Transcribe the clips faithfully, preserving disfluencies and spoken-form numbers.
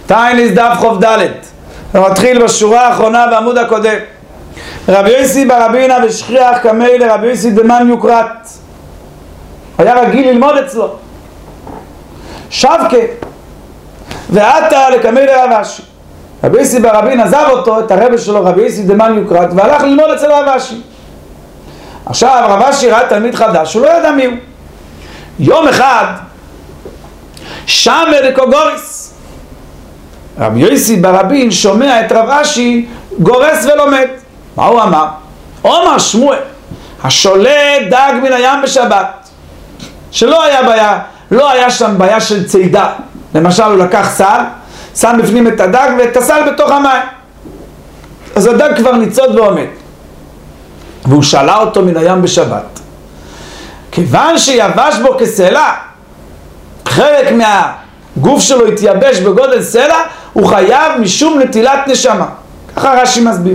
טייניס דף חוב ד' מתחיל בשורה האחרונה בעמוד הקודם. רבי יוסי ברבינה ושכיח כמי לרבי יוסי דמן יוקרת, היה רגיל ללמוד אצלו שבקה ועתה לקמי לרב אשי. רבי יוסי ברבין עזב אותו, את הרב שלו רבי יוסי דמן יוקרת, והלך ללמוד אצל רב אשי. עכשיו רב אשי ראה תלמיד חדש, הוא לא ידע מי הוא. יום אחד שם בקוגוריס רבי יוסי ברבין שומע את רב אשי גורס ולומד. מה הוא אמר? אומר שמואל, השולט דג מן הים בשבת, שלא היה בעיה, לא היה שם בעיה של צידה. למשל הוא לקח סל, שם בפנים את הדג ואת הסל בתוך המים, אז הדג כבר ניצוד ועומד, והוא שאלה אותו מן הים בשבת. כיוון שיבש בו כסלע, חלק מהגוף שלו התייבש בגודל סלע, הוא חייב משום נטילת נשמה. ככה רש"י מסביר.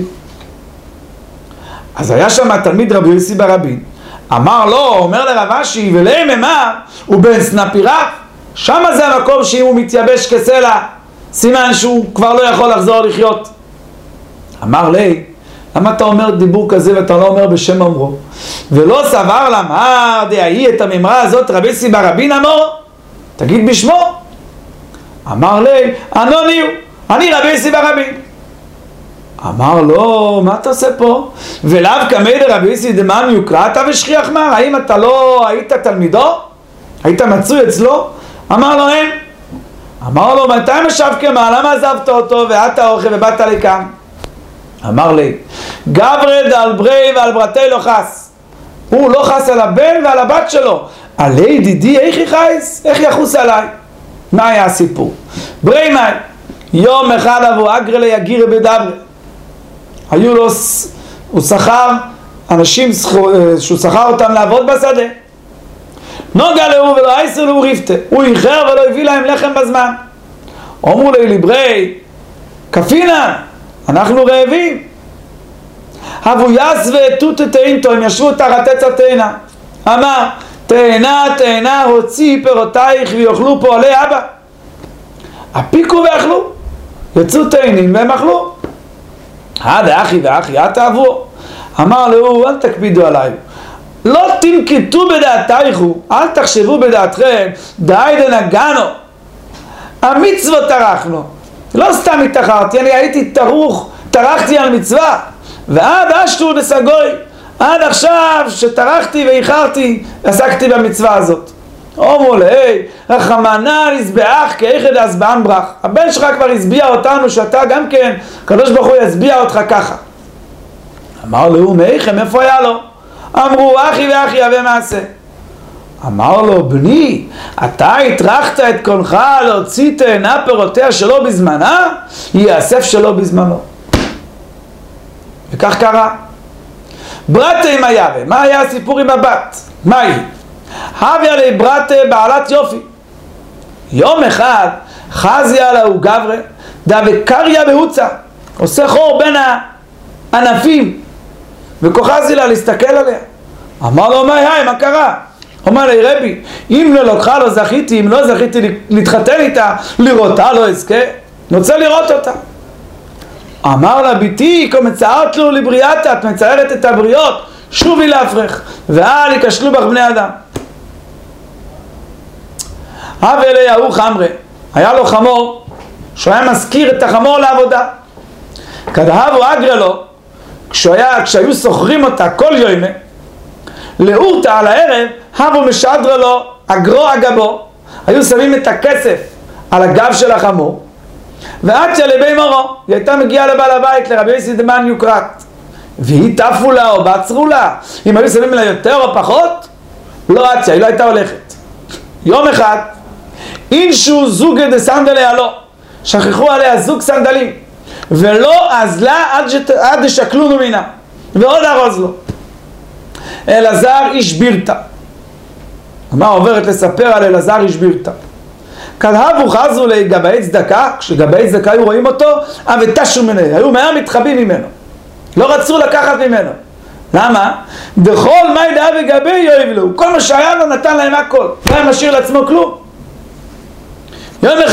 אז היה שם תלמיד רבי יוסי ברבין, אמר לו, אומר לרב אשי, ולהם אמר, הוא בן סנפירה, שם זה המקום שאם הוא מתייבש כסלע, סימן שהוא כבר לא יכול לחזור לחיות. אמר לי, למה אתה אומר דיבור כזה ואתה לא אומר בשם אומרו? ולא סבר למר דהי את הממרה הזאת רבי יוסי ברבין אמרו, תגיד בשמו. אמר לי, אנוני הוא, אני רבי יוסי ברבין. אמר לו, מה אתה עושה פה? ולאו כמי לרבי יוסי דמן יוקרת ושכיח מר, האם אתה לא היית תלמידו? היית מצוי אצלו? אמר לו, אין. אמר לו, מתי משב כמה? למה עזבת אותו ואת האוכל ובאת לכאן? אמר לי, גברד על ברי ועל ברתי לא חס. הוא לא חס על הבן ועל הבת שלו. עלי דידי, איך יחייס? איך יחוס עליי? מה היה הסיפור? ברי מי, יום אחד אבו אגרלה יגיר בדברי. היו לו, הוא שכר אנשים שהוא שכר אותם לעבוד בשדה. נוגע לו ולא אייסר לו ריפתה, הוא איחר ולא הביא להם לחם בזמן. אמרו לי לברי כפינה, אנחנו רעבים. הבו יס ועטות תאינתו, הם ישבו תחת עץ התאנה. אמר, תאנה תאנה הוציא פירותייך ויאכלו פועלי אבא. הפיקו ואכלו, יצאו תאנים והם אכלו. עד אחי ואחי, את תעבו. אמר לו, אל תקפידו עליי, לא תנקטו בדעתייכו, אל תחשבו בדעתכם, די דנגנו, המצוות טרחנו. לא סתם התאחרתי, אני הייתי טרוח, טרחתי על מצווה, ועד אשתו דסגוי, עד עכשיו שטרחתי ואיחרתי, עסקתי במצווה הזאת. אומרו לי, רחמנא נזבח כאיכד אסבען ברח. הבן שלך כבר הסביע אותנו שאתה גם כן, הקדוש ברוך הוא יסביע אותך ככה. אמר לו, מאיכם, איפה היה לו? אמרו, אחי ואחי אבי מעשה. אמר לו, בני, אתה הטרחת את קונך להוציא תאנה פירותיה שלא בזמנה, יאסף שלא בזמנו. וכך קרה. ברטה עם היבה, מה היה הסיפור עם הבת? מה היא? הביה לי ברטה בעלת יופי. יום אחד חזיה לה הוא גברה, דה וקריה בהוצה, עושה חור בין הענפים, וכוחזי לה להסתכל עליה. אמר לו, מה היי, מה קרה? אומר לי, רבי, אם לא לקחה לא זכיתי, אם לא זכיתי להתחתן איתה, לראותה לא אזכה, אני רוצה לראות אותה. אמר לה, ביתי, כה מצערת לו לבריאתה, את מצערת את הבריאות, שובי להפרך, ואל יקשלו בך בני אדם. הווה אליהו חמרה, היה לו חמור, שהוא היה מזכיר את החמור לעבודה. כדהבו אגרה לו, כשהיה, כשהיו סוחרים אותה כל יומה, לאורתה על הערב, הבו משדרה לו אגרו אגבו, היו שמים את הכסף על הגב של החמור, ועציה לבי מורו, היא הייתה מגיעה לבעל הבית, לרבי יוסי דמן יוקרת, והיא תפו לה או בעצרו לה, אם היו שמים לה יותר או פחות, לא עציה, היא לא הייתה הולכת. יום אחד, אינשו זוגה דסנדלי עלו, שכחו עליה זוג סנדלים, ולא עזלה עד, שת... עד ששקלונו מינה, ועוד ארוז לו. אלעזר איש בירתה. מה עוברת לספר על אלעזר איש בירתה? כדהבו חזו לגבי צדקה, כשגבי צדקה היו רואים אותו, ותשו ממנו, היו מהר מתחבים ממנו, לא רצו לקחת ממנו. למה? בכל מי דעה וגבי יאהב לו, כל מה שהיה לו נתן להם הכל, לא היה משאיר לעצמו כלום. יום אחד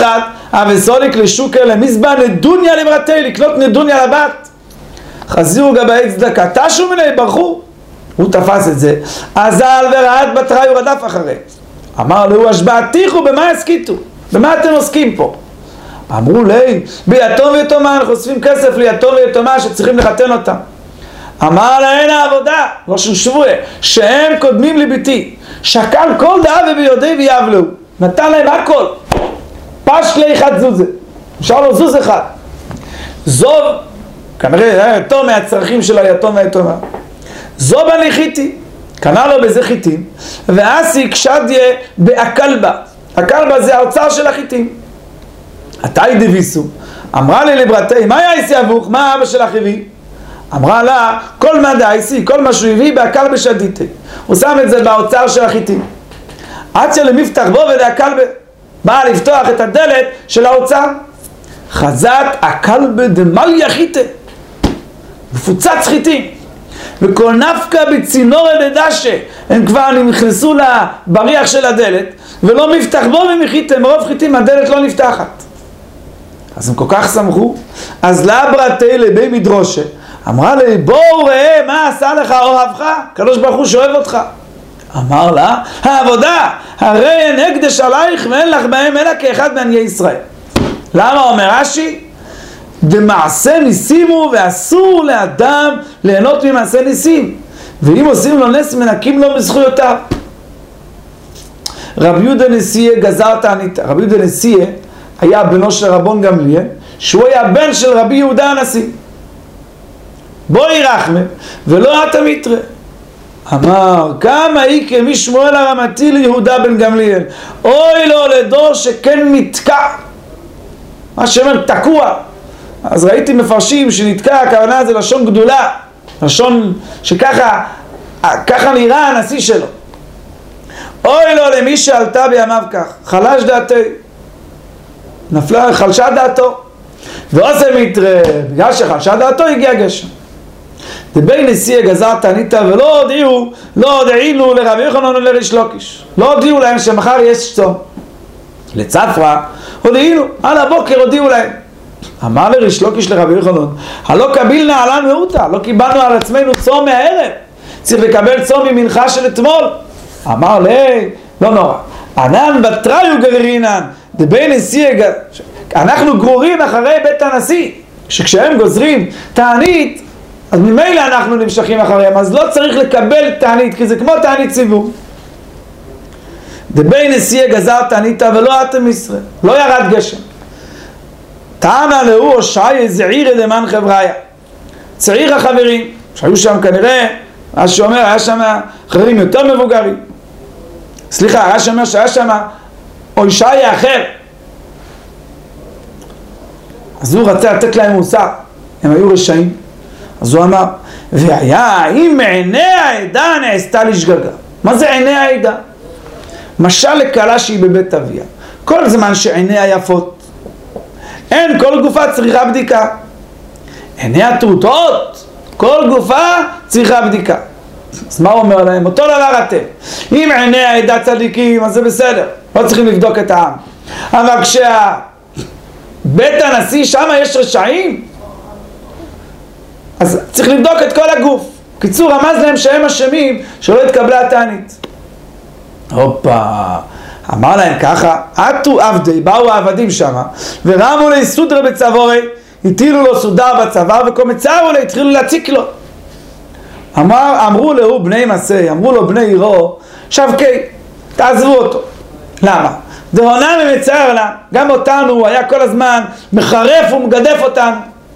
וסוליק לשוקר למזבן נדוניה למרתי, לקנות נדוניה לבת. חזירו גבאי צדקה, תשו מיני, ברחו. הוא תפס את זה, אזל ורעד בתראי ורדף אחרי. אמר לו, השבעתיכו, במה הסכיתו? במה אתם עוסקים פה? אמרו לי, ביתום ויתומה, אנחנו אוספים כסף ליתום ויתומה שצריכים לחתן אותם. אמר להן העבודה, ראש שבועה, שהם קודמים לביתי, שקל כל דעה וביודעי ויבלו, נתן להם הכל, פש לי אחד זוזה, אפשר לו זוז אחד. זוב, כנראה יתום מהצרכים של היתום והיתומה, זוב אני חיתי, קנה לו בזה חיטים, ואסי קשדיה באקלבה, הקלבה זה האוצר של החיטים. עתאי דביסו, אמרה לי לברתי, מה היה עשי אבוך, מה אבא שלך הביא? אמרה לה, כל מה דעשי, כל מה שהוא הביא בהקל בשדיתי. הוא שם את זה באוצר של החיטים. עד שלמפתח בו ודהקל ב... באה לפתוח את הדלת של האוצר. חזת הקל בדמליה חיטה. מפוצץ חיטים. וכל נפקה בצינור הדדשה, הם כבר נכנסו לבריח של הדלת, ולא מפתח בו ומחיתם, מרוב חיטים הדלת לא נפתחת. אז הם כל כך שמחו, אז לאברתי לבי מדרושה, אמרה לי, בואו ראה מה עשה לך אוהבך, קדוש ברוך הוא שאוהב אותך. אמר לה, העבודה, הרי אין הקדש עלייך ואין לך בהם אלא כאחד מעניי ישראל. למה אומר רש"י? במעשה ניסימו, ואסור לאדם ליהנות ממעשה ניסים, ואם עושים לו נס מנקים לו בזכויותיו. רבי יהודה נשיאה גזר תענית. רבי יהודה נשיאה היה בנו של רבון גמליאל, שהוא היה בן של רבי יהודה הנשיא. בואי רחמה ולא אתה מתרה. אמר, כמה היא כמי שמואל הרמתי ליהודה בן גמליאל, אוי לו לדור שכן מתקע, מה שאומר תקוע. אז ראיתי מפרשים שנתקע, הכוונה זה לשון גדולה, לשון שככה ככה נראה הנשיא שלו. אוי לו למי שעלתה בימיו כך, חלש דעתי, נפלה, חלשה דעתו, ועושה מתרה, בגלל שחלשה דעתו הגיע גשם. דבי נשיאה גזר תעניתה, ולא הודיעו, לא הודיעו לרבי יוחנן ולריש לוקיש, לא הודיעו להם שמחר יש צום. לצפרא הודיעו, על הבוקר הודיעו להם. אמר לריש לוקיש לרבי יוחנן, הלא קבילנה עלן מעוטה, לא קיבלנו על עצמנו צום מהערב, צריך לקבל צום ממנחה של אתמול. אמר לי, לא נורא, ענן בתראיו גררינן, דבי נשיאה, אנחנו גרורים אחרי בית הנשיא, שכשהם גוזרים תענית, אז ממילא אנחנו נמשכים אחריהם, אז לא צריך לקבל תענית, כי זה כמו תענית ציבור. דבי נשיאה גזר תעניתה ולא אתם ישראל, לא ירד גשם. טענה להוא הושעיה זעירא למען חבריה, צעיר החברים, שהיו שם כנראה, אז שאומר, היה שם חברים יותר מבוגרים. סליחה, היה שאומר שהיה שם הושעיה אחר. אז הוא רצה לתת להם מוסר, הם היו רשעים. אז הוא אמר, והיה, אם מעיני העדה נעשתה לשגגה. מה זה עיני העדה? משל לקלה שהיא בבית אביה. כל זמן שעיניה יפות, אין כל גופה צריכה בדיקה. עיני הטרוטות, כל גופה צריכה בדיקה. אז מה הוא אומר להם? אותו דבר אתם. אם עיני העדה צדיקים, אז זה בסדר. לא צריכים לבדוק את העם. אבל כשבית הנשיא שם יש רשעים, אז צריך לבדוק את כל הגוף. קיצור, רמז להם שהם אשמים שלא התקבלה התענית. הופה, אמר להם ככה, עטו עבדי, באו העבדים שם, ורמו לי סודרה בצבורי, הטילו לו סודר בצוואר, וקומצרו לי, התחילו להציק לו. אמר, אמרו לו בני מסי, אמרו לו בני עירו, שבקי, תעזבו אותו. למה? דהונה ממצער לה, גם אותנו, הוא היה כל הזמן מחרף ומגדף אותנו.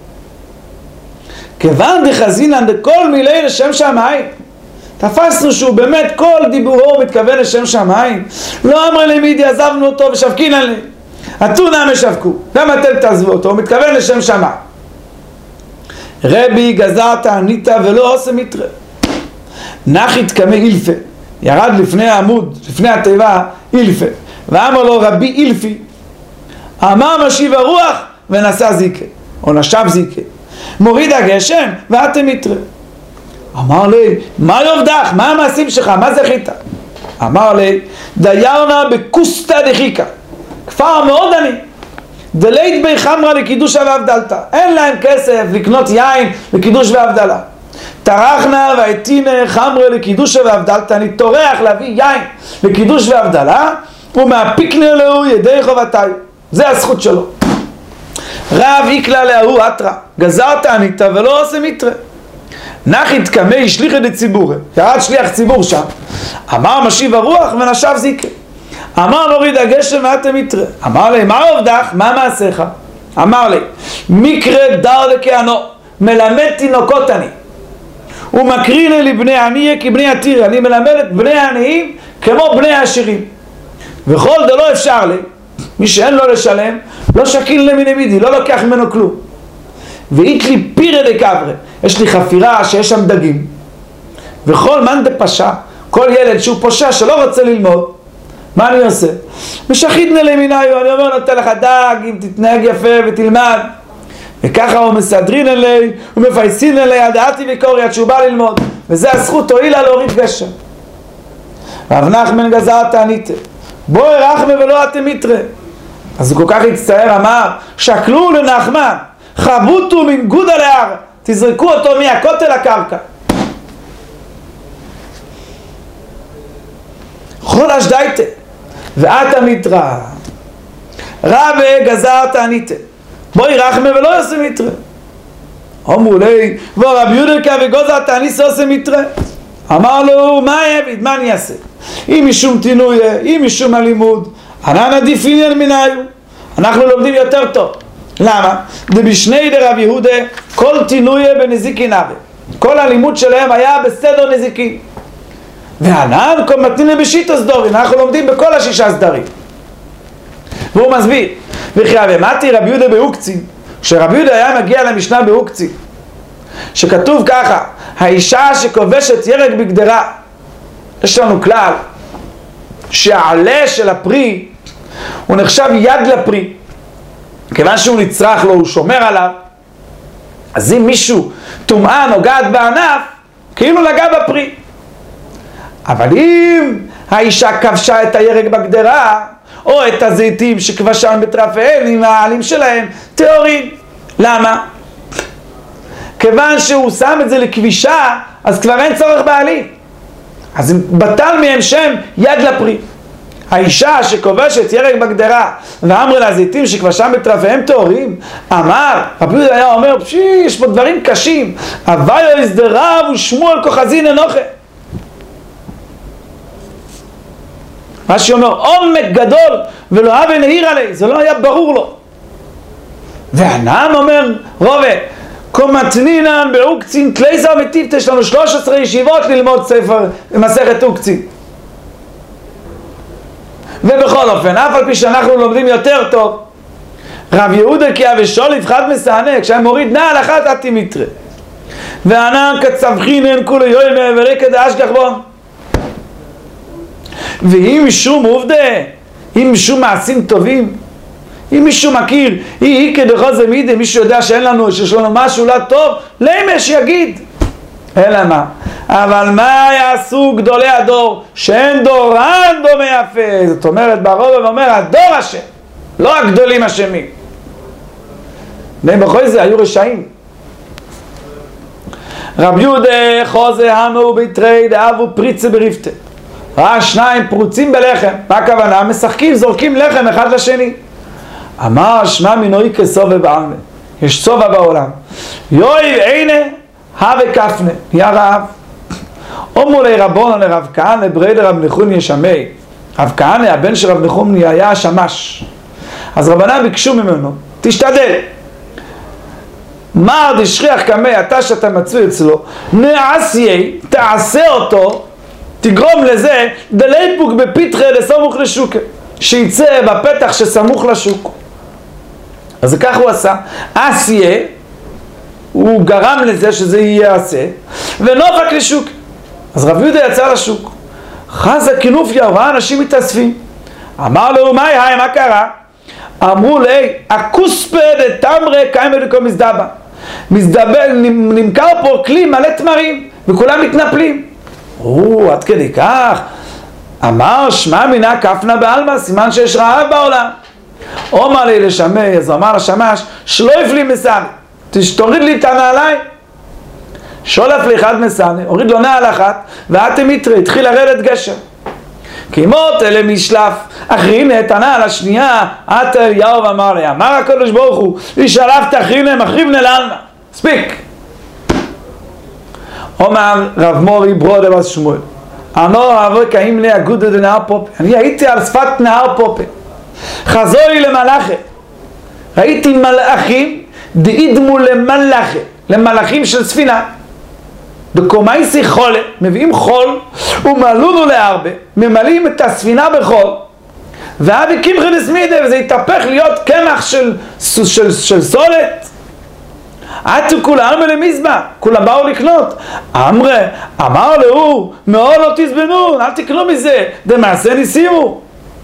כיוון דחזינן דכל מילי לשם שמיים, תפסנו שהוא באמת כל דיבורו מתכוון לשם שמיים. לא אמר לי מידי עזבנו אותו ושבקין עלי, אתונה משבקו, גם אתם תעזבו אותו, הוא מתכוון לשם שמיים. רבי גזר תעניתה ולא עושה מתרה, נחית כמי אילפה, ירד לפני העמוד, לפני התיבה אילפה, ואמר לו רבי אילפי, אמר משיב הרוח ונשא זיקה, או נשב זיקה, מוריד הגשם ואתם מתרה. אמר לי, מה יובדך? מה המעשים שלך? מה זכית? אמר לי, דיירנה בקוסטה דחיקה, כפר מאוד עני, דלית בי חמרה לקידוש והבדלתא, אין להם כסף לקנות יין לקידוש והבדלה. טרחנה והתינה חמרה לקידוש והבדלתא, אני טורח להביא יין לקידוש והבדלה, ומהפיקנה לו ידי חובתיי, זה הזכות שלו. רב איקלה להוא אתרא, גזרת עניתא ולא עושה מיתרא. נחית קמי שליחי דציבורי, ירד שליח ציבור שם, אמר משיב הרוח ונשב זיקה. אמר נוריד הגשם ואתם מיתרא. אמר לי, מה עובדך? מה מעשיך? אמר לי, מקרא דר לכהנו, מלמד תינוקות אני, ומקרין לי בני ענייה כבני עתיר, אני מלמד את בני העניים כמו בני העשירים. וכל דלא אפשר לי, מי שאין לו לשלם, לא שקיל למיני מידי, לא לוקח ממנו כלום. ואית לי פירה דקברה, יש לי חפירה שיש שם דגים. וכל מאן דפשע, כל ילד שהוא פושע שלא רוצה ללמוד, מה אני עושה? משחיתנה למיניו, אני אומר נותן לך דג, אם תתנהג יפה ותלמד. וככה הוא מסדרין אלי, הוא מפייסין אלי, הדעתי וקורי עד שהוא בא ללמוד. וזה הזכות הועילה להוריד גשם. רב נחמן גזרת עניתא, בואי רחמה ולא אתם מיתרא. אז הוא כל כך הצטער, אמר, שקלו לנחמן, חבוטו מן גודה להר, תזרקו אותו מהכותל לקרקע. חודש דייתא, ואתה מיתרא. רב גזרת עניתא, בואי רחמה ולא יעשה מיתרא. אמרו לי, ורב יודקה וגוזרת עניתא עושה מיתרא. אמר לו, מה יביד, מה אני אעשה? אם משום תינויה, אם משום הלימוד, ענן עדיף עניין מנהיו, אנחנו לומדים יותר טוב. למה? דבשני דרב יהודה, כל תינויה בנזיקין אבי, כל הלימוד שלהם היה בסדר נזיקין. וענן כל מתנינה בשיטה סדורים, אנחנו לומדים בכל השישה סדרים. והוא מסביר, וכי הבמתי רב יהודה באוקצין, כשרב יהודה היה מגיע למשנה באוקצין, שכתוב ככה, האישה שכובשת ירק בגדרה, יש לנו כלל שהעלה של הפרי הוא נחשב יד לפרי, כיוון שהוא נצרך לו, הוא שומר עליו. אז אם מישהו טומאה נוגעת בענף, כאילו נגע בפרי. אבל אם האישה כבשה את הירק בגדרה, או את הזיתים שכבשם בטרפיהם עם העלים שלהם, טהורים. למה? כיוון שהוא שם את זה לכבישה, אז כבר אין צורך בעלים. אז בטל מהם שם יד לפרי. האישה שכובשת ירק בגדרה ואמרה לה זיתים שכבשם בטרפיהם טהורים, אמר, רבי יהודה היה אומר, יש פה דברים קשים, הוויה הסדריו ושמואל כוחזין אנוכה. מה שאומר, עומק גדול ולא הווה נהיר עלי, זה לא היה ברור לו. וענן אומר, רובה, קומתנינן באוקצין תלייזר מטיפת, יש לנו שלוש עשרה ישיבות ללמוד ספר מסכת אוקצין. ובכל אופן, אף על פי שאנחנו לומדים יותר טוב, רב יהודה כי אבשוליף חד מסענה, כשהיה מוריד נעל אחת עתי מיתרא. וענן כצבחינן כולי יוימה ורקע דאשגח בו. ואם משום עובדה, אם משום מעשים טובים, אם מישהו מכיר, היא היא כדכל זה מידי, מישהו יודע שאין לנו, שיש לנו משהו לא טוב, למה שיגיד. אלא מה? אבל מה יעשו גדולי הדור, שאין דורן דומה יפה? זאת אומרת, ברוב אומר, הדור אשם, לא הגדולים אשמים. והם בכל זה היו רשעים. רב יהודה חוזה המו ביתרי דאבו פריצה בריפתה. ראה שניים פרוצים בלחם, מה הכוונה? משחקים, זורקים לחם אחד לשני. אמר שמע מינוי כסובה בעלמה, יש סובה בעולם. יוי עינה הווה כפנה, נהיה רעב. אומרו לי רבון לרב כהנא ברי דרב נחומי ישמי. רב כהנא הבן של רב נחומי היה שמש, אז רבנן ביקשו ממנו, תשתדל, מר דשכיח קמא, אתה שאתה מצוי אצלו, נעשייה, תעשה אותו, תגרום לזה דליפוק בפתחה לסמוך לשוק, שיצא בפתח שסמוך לשוק. אז כך הוא עשה, עשייה, הוא גרם לזה שזה יהיה עשה, ונופק לשוק. אז רב יהודה יצא לשוק, חזה כינופיה, ראה אנשים מתאספים, אמר לו, מה היה, מה קרה? אמרו לי, הכוספא דתמרה קיימא דקו מזדבא, מזדבא, נמכר פה כלי מלא תמרים, וכולם מתנפלים. או, עד כדי כך. אמר שמע מינה כפנה בעלמא, סימן שיש רעב בעולם. אומר לי לשמי, אז אמר לשמש, שלויף לי מסעני, תוריד לי את הנעליים. שולף לי אחד מסעני, הוריד לו נעל אחת, ואתם יתרי, התחיל לרדת גשם. כי מות אלה משלף, אחרינה את הנעל השנייה, עתה אליהו אמר לי, אמר הקדוש ברוך הוא, ושלפת אחרינה, מחריבנה לעלמא. ספיק. אומר רב מורי ברודה בס שמואל, אמר אבוי קאים לי אגודה דנהר פופה, אני הייתי על שפת נהר פופה, חזור לי למלאכה, ראיתי מלאכים דאידמו למלאכה, למלאכים של ספינה, בקומייסי חולה, מביאים חול ומלאונו להרבה, ממלאים את הספינה בחול, ואבי קמחי נסמידה, וזה יתהפך להיות קמח של, של, של, של סולת. עתו כולם למזבח, כולם באו לקנות. אמרה, אמר לו, מאוד לא תזבנו, אל תקנו מזה, דמעשה ניסימו.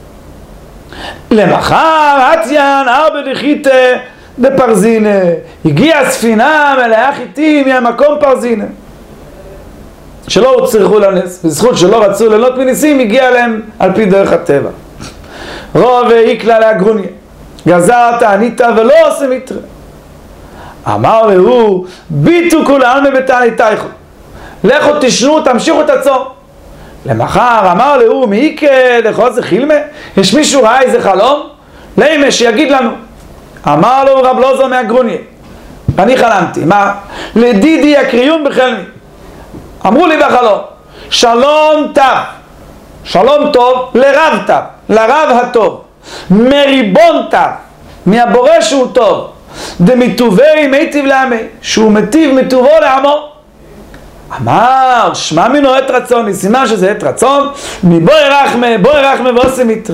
למחר, עתיין, ארבע דחיתה, דפרזינה. הגיעה ספינה מלאה חיטים מהמקום פרזינה. שלא צריכו לנס, בזכות שלא רצו ליהנות מניסים, הגיע להם על פי דרך הטבע. רוב איקלה לאגרוניה, גזרת, ענית ולא עושה מיטרה. אמר לו, ביטו כולם מבטני תייכו, לכו תשנו, תמשיכו את הצום. למחר אמר לו, מאיקה לכו זה חילמה, יש מישהו ראה איזה חלום? לימה שיגיד לנו. אמר לו רב לוזו מאגרוניה, אני חלמתי, מה? לדידי יקריון בחלמי. אמרו לי בחלום, שלום טוב, שלום טוב לרב טוב, לרב הטוב, מריבון טוב, מהבורא שהוא טוב, דמיטובי מיטיב לעמי, שהוא מטיב מטובו לעמו. אמר, שמע מינו עת רצון, סימן שזה עת רצון, מבואי רחמה, בואי רחמה ועושה מיטרה.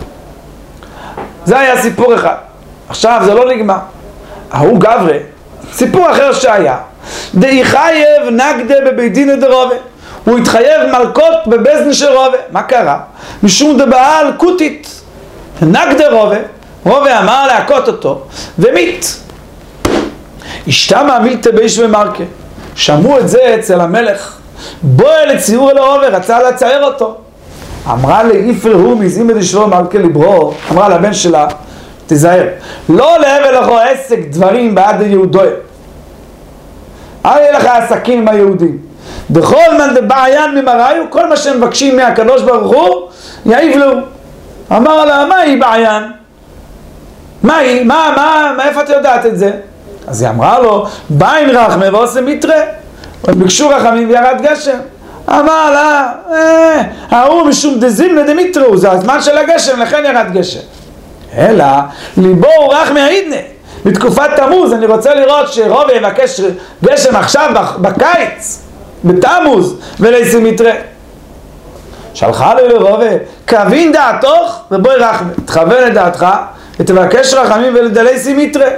זה היה סיפור אחד. עכשיו זה לא נגמר. ההוא גברי, סיפור אחר שהיה, דאי חייב נגדה בבית דין דרובה, הוא התחייב מלכות בבזן של רובה. מה קרה? משום דבעל קוטית נגדה רובה, רובה אמר להכות אותו ומית. השתמע מילתא ביש ומרקה, שמעו את זה אצל המלך, בואי לציור אל רובה, רצה לצייר אותו. אמרה לי יפרהו מזימא דשלום מלכה לברו, אמרה לבן שלה, תזהר, לא להבל לכו עסק דברים בעד היהודוי, אל יהיה לך עסקים עם היהודים. בכל מן דבעיין ממראיו, כל מה שהם מבקשים מהקדוש ברוך הוא, יעיב לו. אמר לה, מה היא בעיין? מה היא? מה, מה, מאיפה את יודעת את זה? אז היא אמרה לו, בעין רחמה ועושה מיטרה. ביקשו רחמים וירד גשם. אמר לה, אה, ההוא משום דזימנה דמיטרו, זה הזמן של הגשם, לכן ירד גשם. אלא, ליבו הוא רחמה העידנה. בתקופת תמוז, אני רוצה לראות שרובה יבקש גשם עכשיו בקיץ, בתמוז, ולייסי מיטרה. שלחה לי לרובה, כבין דעתוך ובואי רחמה, תכוון את דעתך, ותבקש רחמים ולדלייסי מיטרה.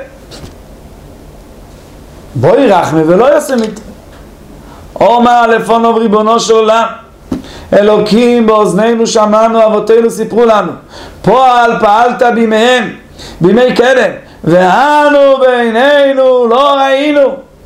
בואי רחמה ולא יעשה מיטרה. אומר לפונוב ריבונו של עולם, אלוקים באוזנינו שמענו, אבותינו סיפרו לנו, פועל פעלת בימיהם, בימי קדם, ואנו בעינינו לא ראינו.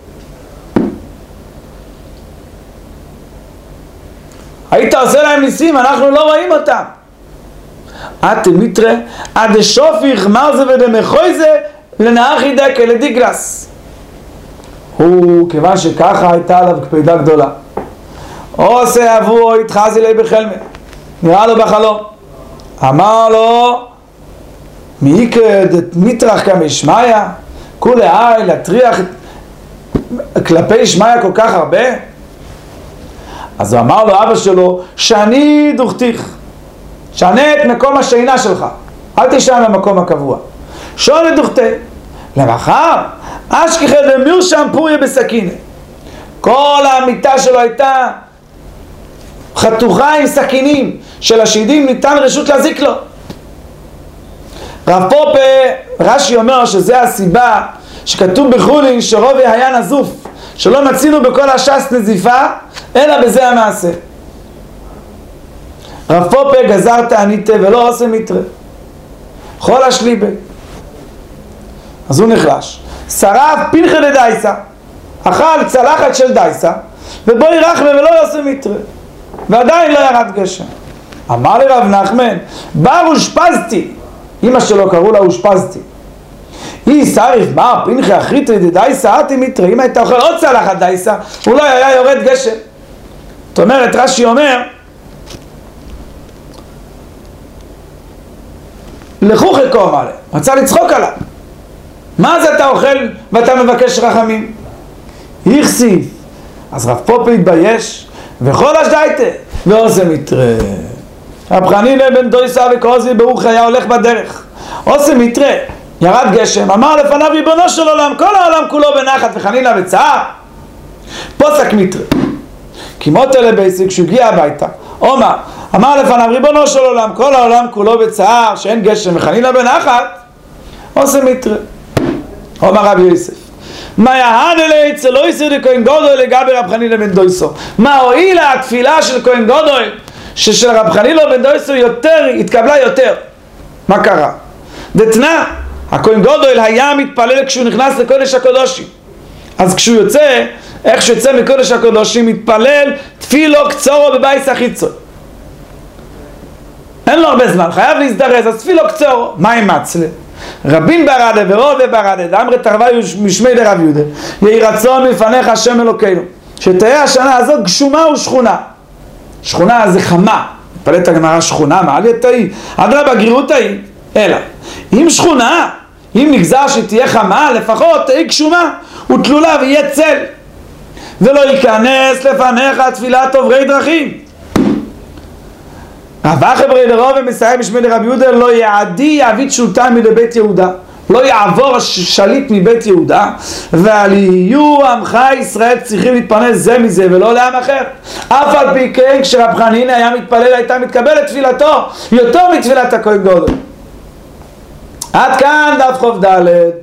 היית עושה להם ניסים, אנחנו לא רואים אותם. עד מיטרה, עד שופיך מרזה ודמחוי זה לנאחי דקה לדיגלס. הוא, כיוון שככה הייתה עליו קפידה גדולה, עושה עבורו התחזי לי בחלמה, נראה לו בחלום, אמר לו, מי כדת מטרח כמה שמיה, כולי אי להטריח כלפי שמיה כל כך הרבה. אז הוא אמר לו אבא שלו, שאני דוכתיך, שנה את מקום השינה שלך, אל תישן במקום הקבוע, שונה דוכתי. למחר אשכחה דמירשם פוריה בסכינה, כל המיטה שלו הייתה חתוכה עם סכינים של השהידים, ניתן רשות להזיק לו. רב פופה, רש"י אומר שזה הסיבה שכתוב בחולין שרובי היה נזוף, שלא מצינו בכל הש"ס נזיפה, אלא בזה המעשה. רב פופה גזרת עניתה ולא עושה מיטרה, חול השליבה. אז הוא נחלש, שרף פינחה לדייסה, אכל צלחת של דייסה, ובואי רחמה ולא יעשה מיטרה, ועדיין לא ירד גשם. אמר לי רב נחמן, בר אושפזתי, אמא שלו קראו לה אושפזתי. היא סריף בר פנחי אחריתי דדייסה אתי מיטרי, אם היית אוכל עוד צלחת דייסה, אולי היה יורד גשם. זאת אומרת, רש"י אומר, לכו חיקום עליה, רצה לצחוק עליו. מה זה אתה אוכל ואתה מבקש רחמים? יחסיף. אז רב פופא התבייש, וכל השדייתה, ועושה מיטרה. רב חנינא בן דויסה וקוזי ברוך היה הולך בדרך. עושה מיטרה, ירד גשם, אמר לפניו ריבונו של עולם, כל העולם כולו בנחת וחנינא בצער. פוסק מיטרה. כמות אלה בייסיק, כשהוא הגיע הביתה, אומר, אמר לפניו ריבונו של עולם, כל העולם כולו בצער, שאין גשם וחנינא בנחת, עושה מיטרה. אומר רבי יוסף, מה יהן אלי אצל לא יסיר לכהן גודל לגבי רב חנינא בן דויסו? מה הועילה התפילה של כהן גודל ששל רב חנינא בן דויסו יותר, התקבלה יותר? מה קרה? דתנא, הכהן גודל היה מתפלל כשהוא נכנס לקודש הקודשים. אז כשהוא יוצא, איך שיוצא מקודש הקודשים, מתפלל תפילו קצורו בבייס החיצון. אין לו הרבה זמן, חייב להזדרז, אז תפילו קצורו. מה עם מצלה? רבין ברדה ורובה ברדה דאמרי תרוויו משמי דרב יהודה, יהי רצון מפניך השם אלוקינו, שתהיה השנה הזאת גשומה ושכונה. שכונה זה חמה, פלט הגמרא שכונה, מעל יתאי אדרבה גרירותאי, אלא אם שכונה, אם נגזר שתהיה חמה, לפחות תהיה גשומה ותלולה ויהיה צל, ולא ייכנס לפניך תפילת עוברי דרכים. רבא חברי דרוב ומסיים משמי דרב יהודה, לא יעדי יעבית שולטן מבית יהודה, לא יעבור השליט מבית יהודה, ועל יהיו עמך ישראל צריכים להתפרנס זה מזה ולא לעם אחר. אף על פי כן כשרב חנינא היה מתפלל הייתה מתקבלת תפילתו יותר מתפילת הכהן גודל. עד כאן דף חוב ד'.